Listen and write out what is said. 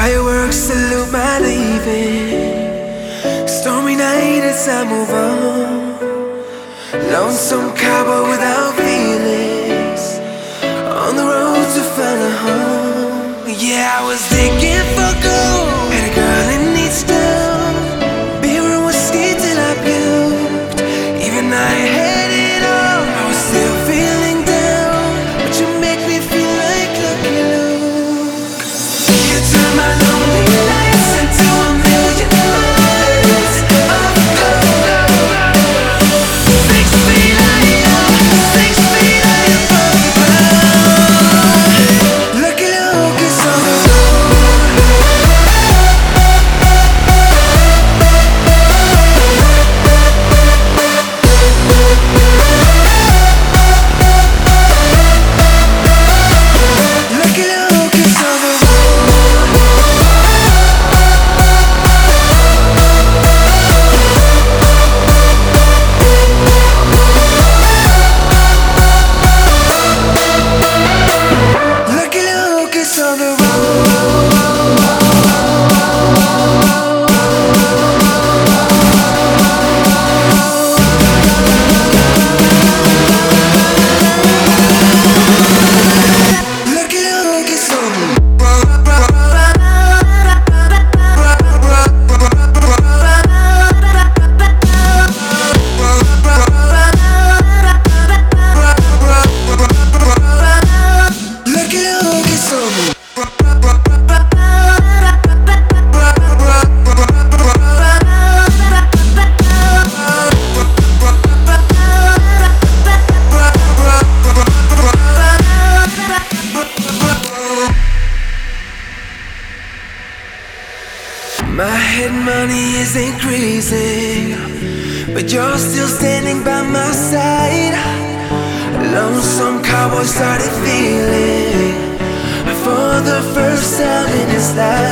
Fireworks salute my leaving. Stormy night as I move on. Lonesome cowboy without feelings, on the road to find a home. Yeah, I was digging for gold, had a girl in each town. Beer and whiskey till I puked. Even though I had it all, I was still feeling down. But you make me feel like Lucky Luke. You turn my lonely nights into a million miles of gold. 6 feet higher, 6 feet higher above the ground. Lucky Luke is on the Lucky Luke is on the Lucky Luke is on the Lucky Luke is on the Lucky Luke is on the My head money is increasing, but you're still standing by my side. Lonesome cowboy started feeling for the first time in his life.